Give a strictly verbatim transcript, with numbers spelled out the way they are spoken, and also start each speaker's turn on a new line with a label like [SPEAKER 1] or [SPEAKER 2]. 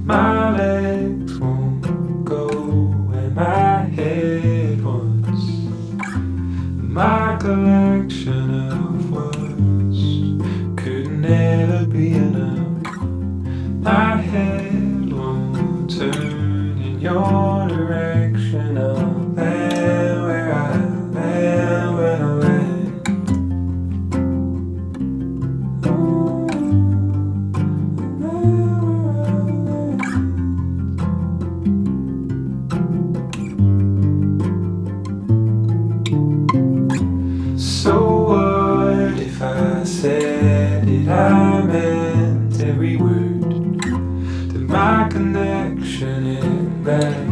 [SPEAKER 1] My legs won't go where my head wants. My collection of words could never be enough. My head won't turn in your direction. I'll land where I land when I land. Oh, I'll land where I land. So what if I said it? I meant every word. That my connection is back.